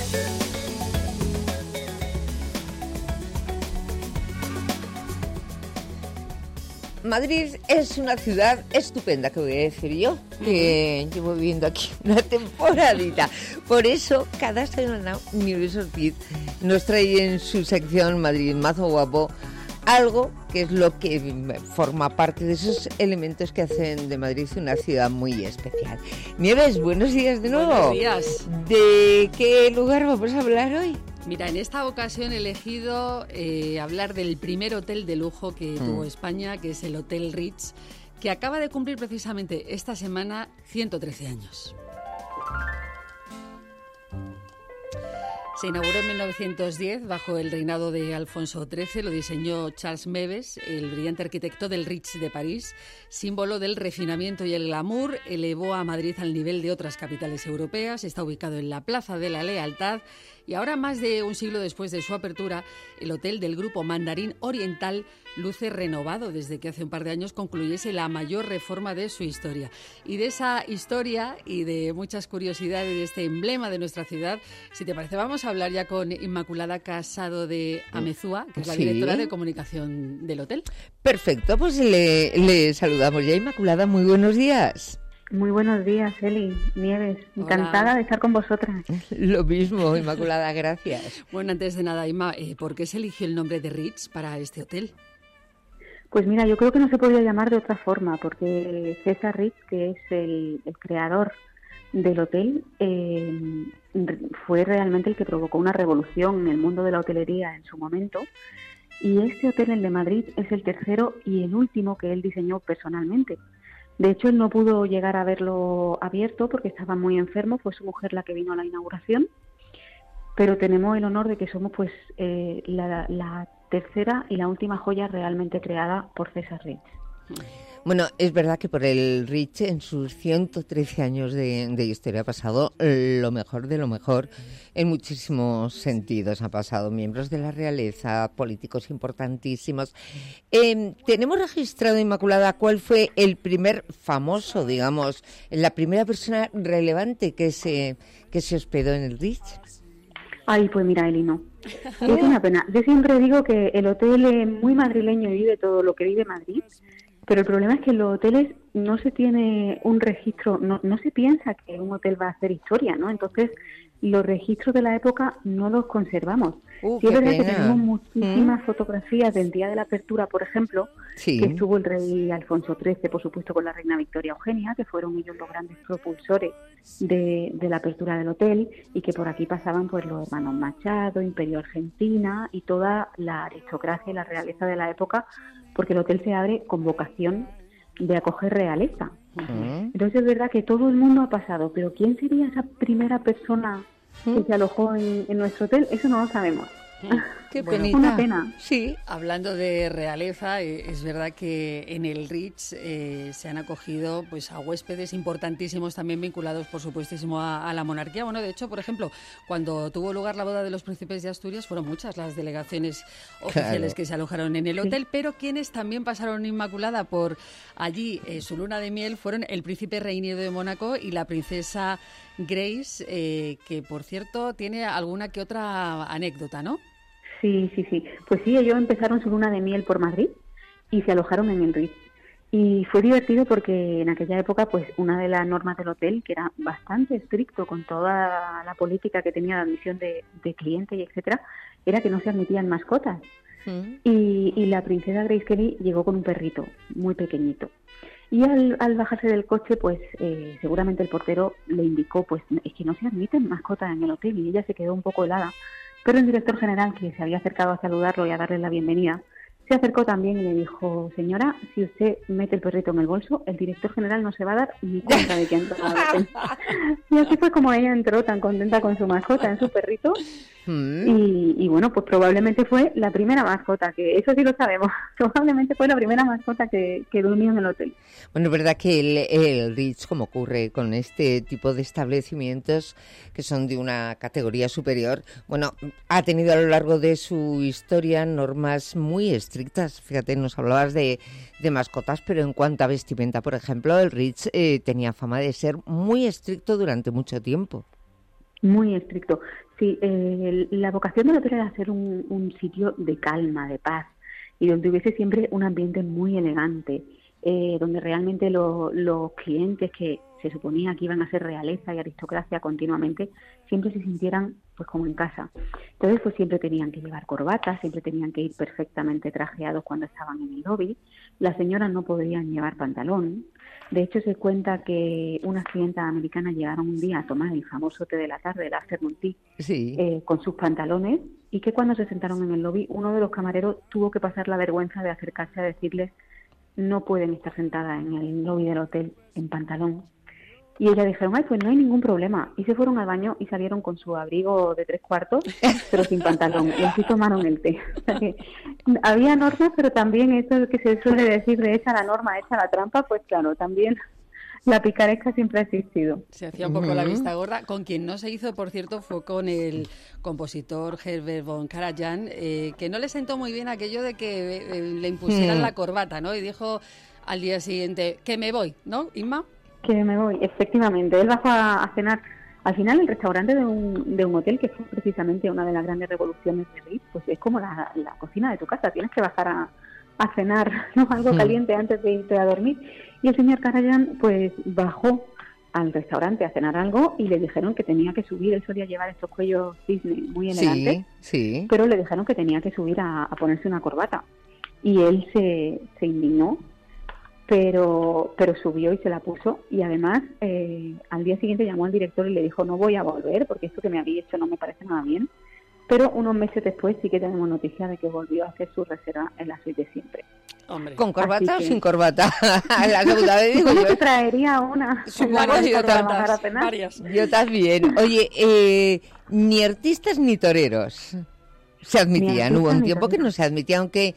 Madrid es una ciudad estupenda, que voy a decir yo, que llevo viviendo aquí una temporadita. Por eso, cada semana, Nieves Ortiz nos trae en su sección Madrid Mazo Guapo algo que es lo que forma parte de esos elementos que hacen de Madrid una ciudad muy especial. Nieves, buenos días de nuevo. Buenos días. ¿De qué lugar vamos a hablar hoy? Mira, en esta ocasión he elegido hablar del primer hotel de lujo que tuvo España, que es el Hotel Ritz, que acaba de cumplir precisamente esta semana 113 años. Se inauguró en 1910 bajo el reinado de Alfonso XIII, lo diseñó Charles Mebes, el brillante arquitecto del Ritz de París, símbolo del refinamiento y el glamour, elevó a Madrid al nivel de otras capitales europeas, está ubicado en la Plaza de la Lealtad y ahora, más de un siglo después de su apertura, el hotel del grupo Mandarín Oriental luce renovado desde que hace un par de años concluyese la mayor reforma de su historia. Y de esa historia y de muchas curiosidades de este emblema de nuestra ciudad, si te parece, vamos a hablar ya con Inmaculada Casado de Amezúa, que es la directora de comunicación del hotel. Perfecto, pues le saludamos ya. Inmaculada, muy buenos días. Muy buenos días, Eli, Nieves. Encantada de estar con vosotras. Lo mismo, Inmaculada, gracias. Bueno, antes de nada, Inma, ¿por qué se eligió el nombre de Ritz para este hotel? Pues mira, yo creo que no se podía llamar de otra forma, porque César Ritz, que es el creador del hotel, fue realmente el que provocó una revolución en el mundo de la hotelería en su momento. Y este hotel, el de Madrid, es el tercero y el último que él diseñó personalmente. De hecho, él no pudo llegar a verlo abierto porque estaba muy enfermo, fue su mujer la que vino a la inauguración, pero tenemos el honor de que somos pues la tercera y la última joya realmente creada por César Ritz. Bueno, es verdad que por el Ritz en sus 113 años de historia ha pasado lo mejor de lo mejor en muchísimos sentidos. Ha pasado miembros de la realeza, políticos importantísimos. Tenemos registrado, Inmaculada, cuál fue el primer famoso, digamos, la primera persona relevante que se hospedó en el Ritz. Ay, pues mira, Eli, no. Es una pena. Yo siempre digo que el hotel es muy madrileño y vive todo lo que vive Madrid. Pero el problema es que en los hoteles no se tiene un registro, no se piensa que un hotel va a hacer historia, ¿no? Entonces, los registros de la época no los conservamos. Sí, es verdad que tenemos muchísimas fotografías del día de la apertura, por ejemplo, que estuvo el rey Alfonso XIII, por supuesto, con la reina Victoria Eugenia, que fueron ellos los grandes propulsores de la apertura del hotel, y que por aquí pasaban pues los hermanos Machado, Imperio Argentina y toda la aristocracia y la realeza de la época, porque el hotel se abre con vocación de acoger realeza. Entonces es verdad que todo el mundo ha pasado, pero ¿quién sería esa primera persona que se alojó en nuestro hotel? Eso no lo sabemos. Qué bueno, una pena. Sí, hablando de realeza, es verdad que en el Ritz se han acogido pues a huéspedes importantísimos también vinculados, por supuestísimo, a la monarquía. Bueno, de hecho, por ejemplo, cuando tuvo lugar la boda de los príncipes de Asturias, fueron muchas las delegaciones oficiales que se alojaron en el hotel, pero quienes también pasaron, Inmaculada, por allí su luna de miel fueron el príncipe Reiniero de Mónaco y la princesa Grace, que por cierto tiene alguna que otra anécdota, ¿no? Sí. Pues sí, ellos empezaron su luna de miel por Madrid y se alojaron en el Ritz. Y fue divertido porque en aquella época, pues una de las normas del hotel, que era bastante estricto con toda la política que tenía de admisión de clientes y etcétera, era que no se admitían mascotas. Y la princesa Grace Kelly llegó con un perrito muy pequeñito. Y al bajarse del coche, pues seguramente el portero le indicó, pues es que no se admiten mascotas en el hotel, y ella se quedó un poco helada. Pero el director general, que se había acercado a saludarlo y a darle la bienvenida, se acercó también y le dijo: señora, si usted mete el perrito en el bolso, el director general no se va a dar ni cuenta de que ha entrado. Y así fue como ella entró tan contenta con su mascota, en su perrito. Y bueno, pues probablemente fue la primera mascota, que eso sí lo sabemos, probablemente fue la primera mascota que durmió en el hotel. Bueno, es verdad que el Ritz, como ocurre con este tipo de establecimientos que son de una categoría superior, bueno, ha tenido a lo largo de su historia normas muy estrictas. Fíjate, nos hablabas de mascotas, pero en cuanto a vestimenta, por ejemplo, el Ritz tenía fama de ser muy estricto durante mucho tiempo. Muy estricto. Sí, la vocación del hotel era ser un sitio de calma, de paz, y donde hubiese siempre un ambiente muy elegante, donde realmente los clientes que se suponía que iban a ser realeza y aristocracia continuamente, siempre se sintieran pues como en casa. Entonces pues siempre tenían que llevar corbatas, siempre tenían que ir perfectamente trajeados cuando estaban en el lobby. Las señoras no podían llevar pantalón. De hecho, se cuenta que unas clientas americanas llegaron un día a tomar el famoso té de la tarde, el afternoon tea, Sí. con sus pantalones, y que cuando se sentaron en el lobby, uno de los camareros tuvo que pasar la vergüenza de acercarse a decirles: no pueden estar sentadas en el lobby del hotel en pantalón. Y ellas dijeron: ay, pues no hay ningún problema. Y se fueron al baño y salieron con su abrigo de 3/4, pero sin pantalón. Y así tomaron el té. O sea que había normas, pero también eso que se suele decir de hecha la norma, hecha la trampa, pues claro, también la picaresca siempre ha existido. Se hacía un poco la vista gorda. Con quien no se hizo, por cierto, fue con el compositor Herbert von Karajan, que no le sentó muy bien aquello de que le impusieran la corbata, ¿no? Y dijo al día siguiente: que me voy, ¿no, Inma? Que me voy, efectivamente. Él bajó a cenar al final el restaurante de un hotel, que fue precisamente una de las grandes revoluciones de Ritz. Pues es como la cocina de tu casa, tienes que bajar a cenar, ¿no? Algo caliente antes de irte a dormir. Y el señor Karajan pues bajó al restaurante a cenar algo y le dijeron que tenía que subir. Él solía llevar estos cuellos cisne muy elegantes, Sí. pero le dijeron que tenía que subir a ponerse una corbata. Y él se indignó, pero subió y se la puso. Y además al día siguiente llamó al director y le dijo: no voy a volver porque esto que me habéis hecho no me parece nada bien. Pero unos meses después sí que tenemos noticia de que volvió a hacer su reserva en la suite de siempre. Hombre. ¿Con corbata Así o que... sin corbata? La segunda vez digo ¿Cómo yo. te traería una? Supongo Para yo bajar a Tantas, cenar. varias. Yo también. Oye, ni artistas ni toreros se admitían. Ni Hubo un artistas ni tiempo que no toreros. se admitía, aunque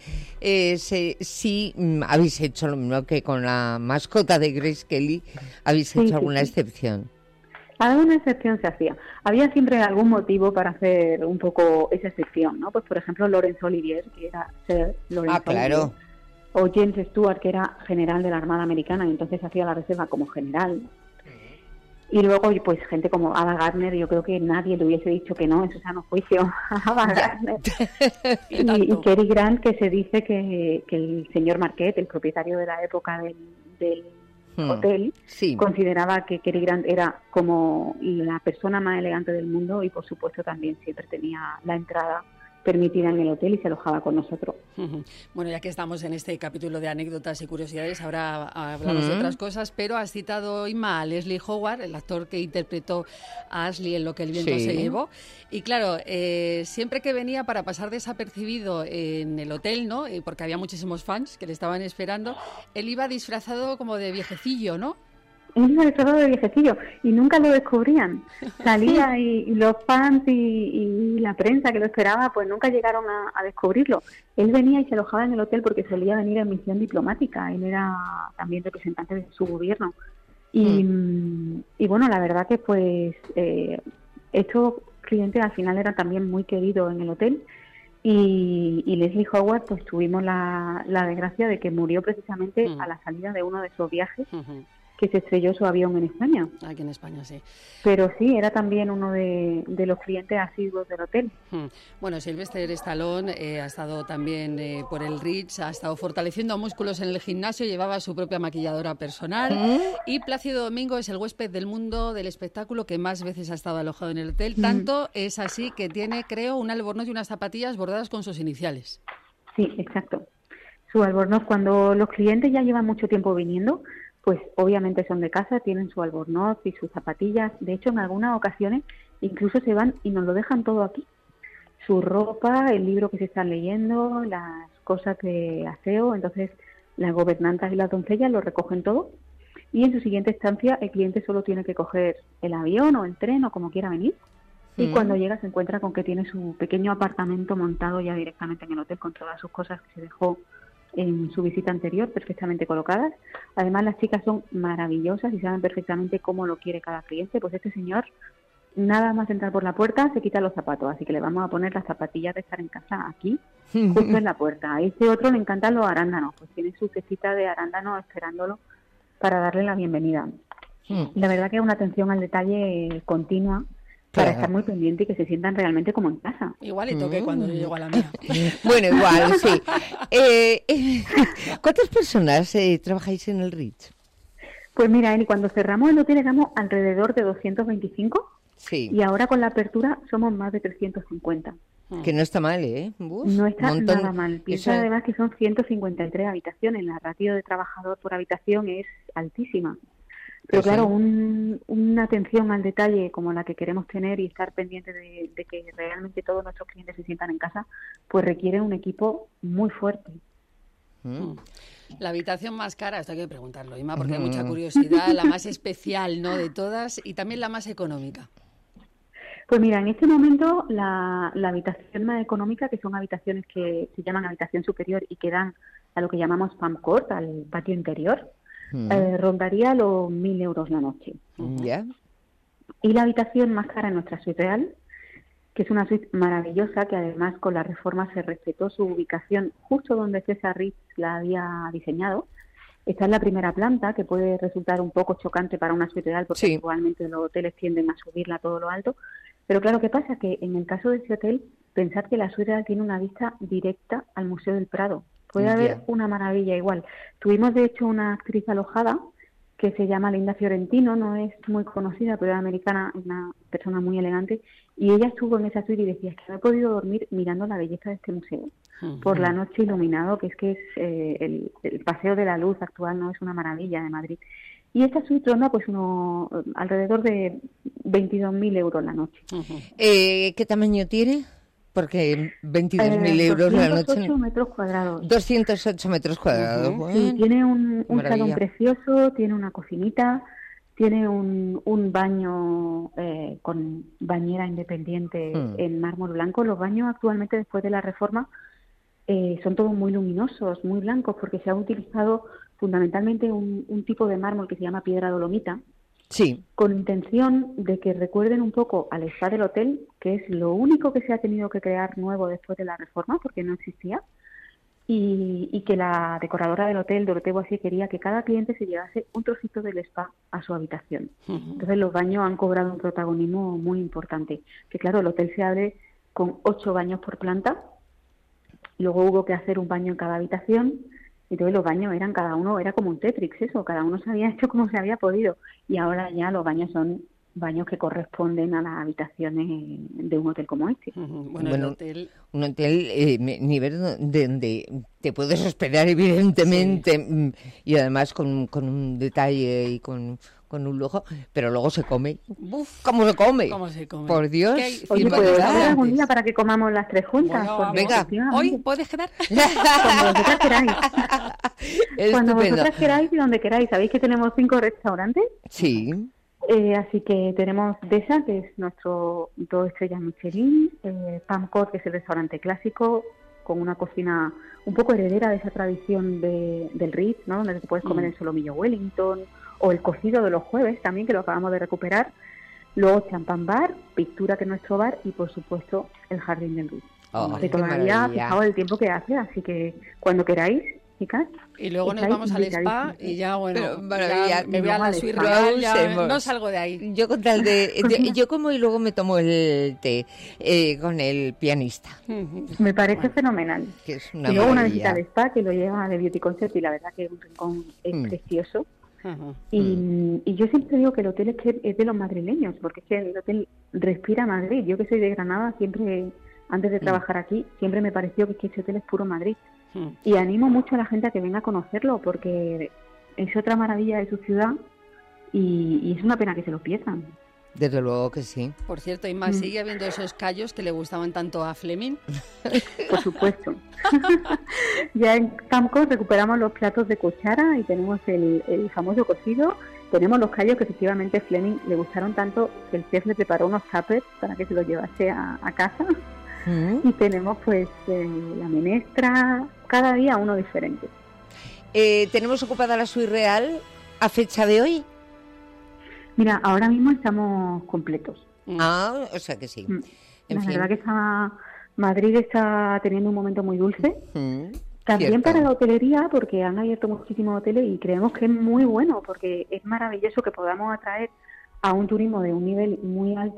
sí habéis hecho lo mismo que con la mascota de Grace Kelly, habéis Sí, hecho sí, alguna sí. excepción. Alguna excepción se hacía. Había siempre algún motivo para hacer un poco esa excepción, ¿no? Pues por ejemplo Laurence Olivier, que era Sir Laurence Claro. Olivier, o James Stewart, que era general de la Armada Americana y entonces hacía la reserva como general. Y luego pues gente como Ava Gardner, yo creo que nadie le hubiese dicho que no, eso es sano juicio a Ava Gardner. Y Cary Grant, que se dice que el señor Marquette, el propietario de la época del hotel, Sí. consideraba que Cary Grant era como la persona más elegante del mundo y por supuesto también siempre tenía la entrada permitida en el hotel y se alojaba con nosotros. Bueno, ya que estamos en este capítulo de anécdotas y curiosidades, ahora hablamos de otras cosas, pero has citado, Inma, a Leslie Howard, el actor que interpretó a Ashley en Lo que el viento se llevó. Y claro, siempre que venía para pasar desapercibido en el hotel, ¿no? Porque había muchísimos fans que le estaban esperando, él iba disfrazado como de viejecillo, ¿no? Él iba disfrazado de viejecillo y nunca lo descubrían. Salía y los fans y la prensa que lo esperaba pues nunca llegaron a descubrirlo. Él venía y se alojaba en el hotel porque solía venir en misión diplomática. Él era también representante de su gobierno. Y bueno, la verdad que pues estos clientes al final eran también muy queridos en el hotel. Y Leslie Howard pues tuvimos la desgracia de que murió precisamente a la salida de uno de esos viajes, que se estrelló su avión en España. Aquí en España, sí. Pero sí, era también uno de los clientes asiduos del hotel. Bueno, Sylvester Stallone ha estado también por el Ritz, ha estado fortaleciendo músculos en el gimnasio, llevaba su propia maquilladora personal. Y Plácido Domingo es el huésped del mundo del espectáculo que más veces ha estado alojado en el hotel. Tanto es así que tiene, creo, un albornoz y unas zapatillas bordadas con sus iniciales. Sí, exacto. Su albornoz, cuando los clientes ya llevan mucho tiempo viniendo, pues obviamente son de casa, tienen su albornoz y sus zapatillas. De hecho, en algunas ocasiones incluso se van y nos lo dejan todo aquí. Su ropa, el libro que se están leyendo, las cosas de aseo. Entonces, las gobernantas y las doncellas lo recogen todo. Y en su siguiente estancia, el cliente solo tiene que coger el avión o el tren o como quiera venir. Y cuando llega se encuentra con que tiene su pequeño apartamento montado ya directamente en el hotel con todas sus cosas que se dejó en su visita anterior, perfectamente colocadas. Además, las chicas son maravillosas y saben perfectamente cómo lo quiere cada cliente. Pues este señor, nada más entrar por la puerta, se quita los zapatos, así que le vamos a poner las zapatillas de estar en casa aquí, justo en la puerta. A este otro le encantan los arándanos, pues tiene su cestita de arándanos esperándolo para darle la bienvenida. La verdad que es una atención al detalle continua para estar muy pendiente y que se sientan realmente como en casa. Igual y toqué cuando yo llego a la mía. Bueno, igual, sí. ¿Cuántas personas trabajáis en el Ritz? Pues mira, Eli, cuando cerramos el hotel éramos alrededor de 225 Sí. y ahora con la apertura somos más de 350. Que no está mal, ¿eh? No está nada mal. Piensa además que son 153 habitaciones. La ratio de trabajador por habitación es altísima. Pero claro, una atención al detalle como la que queremos tener y estar pendiente de que realmente todos nuestros clientes se sientan en casa, pues requiere un equipo muy fuerte. La habitación más cara, esto hay que preguntarlo, Inma, porque hay mucha curiosidad, la más especial, ¿no?, de todas, y también la más económica. Pues mira, en este momento la habitación más económica, que son habitaciones que se llaman habitación superior y que dan a lo que llamamos Palm Court, al patio interior, rondaría los 1.000 euros la noche. ¿Ya? Y la habitación más cara en nuestra suite real, que es una suite maravillosa, que además con la reforma se respetó su ubicación justo donde César Ritz la había diseñado. Está en la primera planta, que puede resultar un poco chocante para una suite real, porque actualmente los hoteles tienden a subirla a todo lo alto. Pero claro, ¿qué pasa? Que en el caso de ese hotel, pensad que la suite real tiene una vista directa al Museo del Prado. Puede haber una maravilla igual. Tuvimos, de hecho, una actriz alojada que se llama Linda Fiorentino, no es muy conocida, pero es americana, una persona muy elegante, y ella estuvo en esa suite y decía, es que no he podido dormir mirando la belleza de este museo, por la noche iluminado, que es el Paseo de la Luz actual, no es una maravilla de Madrid. Y esta suite ronda pues alrededor de 22.000 euros la noche. ¿Qué tamaño tiene? Porque 22.000 euros la noche... 208 metros cuadrados. 208 metros cuadrados. Bueno, sí, tiene un salón precioso, tiene una cocinita, tiene un baño con bañera independiente en mármol blanco. Los baños actualmente, después de la reforma, son todos muy luminosos, muy blancos, porque se ha utilizado fundamentalmente un tipo de mármol que se llama piedra dolomita, con intención de que recuerden un poco al spa del hotel, que es lo único que se ha tenido que crear nuevo después de la reforma, porque no existía, y que la decoradora del hotel, Dorothée Boissier, quería que cada cliente se llevase un trocito del spa a su habitación. Entonces los baños han cobrado un protagonismo muy importante, que claro, el hotel se abre con 8 baños por planta, luego hubo que hacer un baño en cada habitación. Entonces los baños eran cada uno, era como un Tetris, eso, cada uno se había hecho como se había podido. Y ahora ya los baños son baños que corresponden a las habitaciones de un hotel como este. Bueno, el hotel... Un hotel nivel donde te puedes hospedar, evidentemente, y además con un detalle y con un lujo, pero luego se come. ¿Cómo se come? ¿Cómo se come? Por Dios. Oye, pues algún día para que comamos las tres juntas. Bueno, venga, ¿hoy puedes quedar? Cuando vosotras queráis. Cuando vosotras queráis y donde queráis. ¿Sabéis que tenemos 5 restaurantes? Sí. Así que tenemos Deza, que es nuestro 2 estrellas Michelin, Palm Court, que es el restaurante clásico, con una cocina un poco heredera de esa tradición del Ritz, ¿no? Donde te puedes comer el solomillo Wellington, o el cocido de los jueves también, que lo acabamos de recuperar. Luego Champagne Bar, Pictura, que es nuestro bar, y por supuesto el Jardín del Ritz. Que todavía fijaos el tiempo que hace, así que cuando queráis, chicas. Y luego nos vamos al spa y ya, bueno, ya me voy a la suite real, ya no salgo de ahí. Yo con tal yo como y luego me tomo el té con el pianista. Me parece fenomenal. Que es una y luego una maravilla. visita al spa, que lo lleva de Beauty Concept, y la verdad que un rincón es precioso. Y yo siempre digo que el hotel es de los madrileños, porque es que el hotel respira Madrid. Yo que soy de Granada, siempre, antes de trabajar aquí, siempre me pareció que este hotel es puro Madrid. Y animo mucho a la gente a que venga a conocerlo, porque es otra maravilla de su ciudad y es una pena que se lo pierdan. Desde luego que sí. Por cierto, Inma, ¿sigue habiendo esos callos que le gustaban tanto a Fleming? Por supuesto. Ya en Camco recuperamos los platos de cuchara y tenemos el famoso cocido. Tenemos los callos que efectivamente Fleming le gustaron tanto que el chef le preparó unos tuppers para que se los llevase a casa. Y tenemos pues la menestra, cada día uno diferente. ¿Tenemos ocupada la suite real a fecha de hoy? Mira, ahora mismo estamos completos. O sea que sí. La verdad que Madrid está teniendo un momento muy dulce. También Cierto. para la hotelería, porque han abierto muchísimos hoteles y creemos que es muy bueno, porque es maravilloso que podamos atraer a un turismo de un nivel muy alto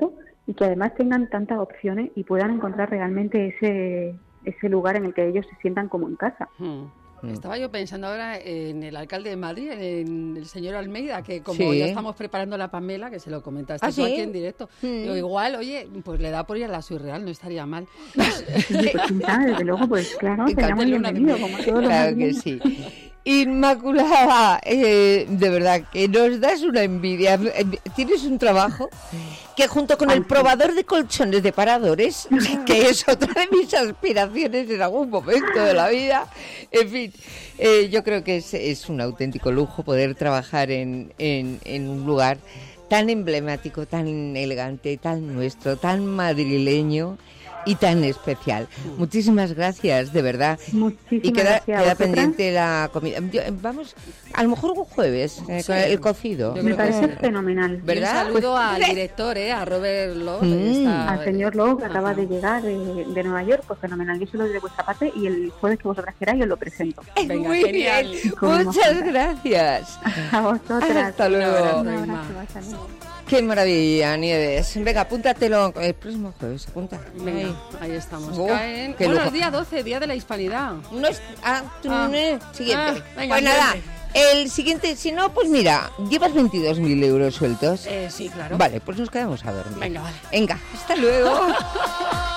y que además tengan tantas opciones y puedan encontrar realmente ese lugar en el que ellos se sientan como en casa. Estaba yo pensando ahora en el alcalde de Madrid, en el señor Almeida, que como Sí. ya estamos preparando la Pamela, que se lo comentaste tú ¿sí? aquí en directo, digo, igual, oye, pues le da por ir a la Surreal, no estaría mal. Sí, pues quién sabe, desde luego, pues claro, sería muy bienvenido, como todos los Claro que madrileños. sí. Inmaculada, de verdad que nos das una envidia. Tienes un trabajo que junto con el probador de colchones de paradores, que es otra de mis aspiraciones en algún momento de la vida, en fin, yo creo que es un auténtico lujo poder trabajar en un lugar tan emblemático, tan elegante, tan nuestro, tan madrileño y tan especial. Muchísimas gracias, de verdad. Muchísimas Y queda gracias. pendiente la comida. Vamos, a lo mejor un jueves, con el cocido. Yo Me creo que parece sí. fenomenal. ¿Verdad? Y un saludo al director, a Robert Lowe. Al señor Lowe, que acaba de llegar de Nueva York, pues fenomenal. Yo se lo doy de vuestra parte y el jueves que vosotras queráis os lo presento. Venga, Muy genial. bien. Como Muchas hemos gracias. A vosotras. Hasta luego. Un Inma. abrazo, hasta luego. Qué maravilla, Nieves. Venga, apúntatelo el próximo jueves. Apunta. Venga, Ahí. ahí estamos. Oh, Caen... qué Bueno, lujo. el día 12, Día de la Hispanidad. No es. Siguiente. Venga, Pues nada, siguiente. el siguiente, si no, pues mira, llevas 22.000 euros sueltos. Sí, claro. Vale, pues nos quedamos a dormir. Venga, vale. Venga, hasta luego.